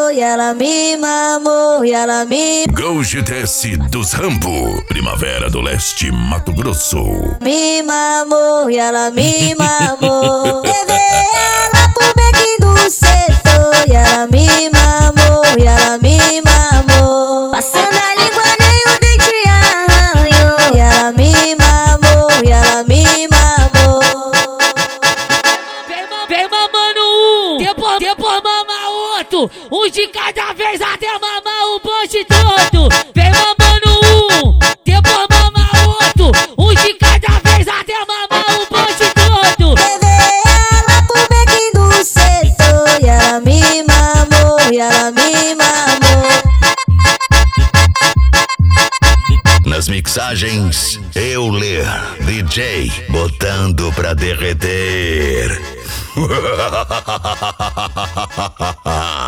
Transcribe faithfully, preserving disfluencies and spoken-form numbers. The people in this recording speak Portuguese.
e ela me mamou, e ela me... Go G T S dos Rambo, Primavera do Leste, Mato Grosso. Me mamou, e ela me mamou. Levei ela pro bequim do setor, e ela me mamou, e ela me mamou. Passando a língua nem o dente arranhou, e ela me mamou, e ela me mamou. Vem mamando um, depois, depois mama outro, um de cada vez até mamar o bonde todo. Vem mamando um, depois mama outro, um de cada vez até mamar o bonde todo. Levei ela pro bequim do setor, e ela me mamou, e ela me mamou. Nas mixagens, Euler, D J, botando pra derreter.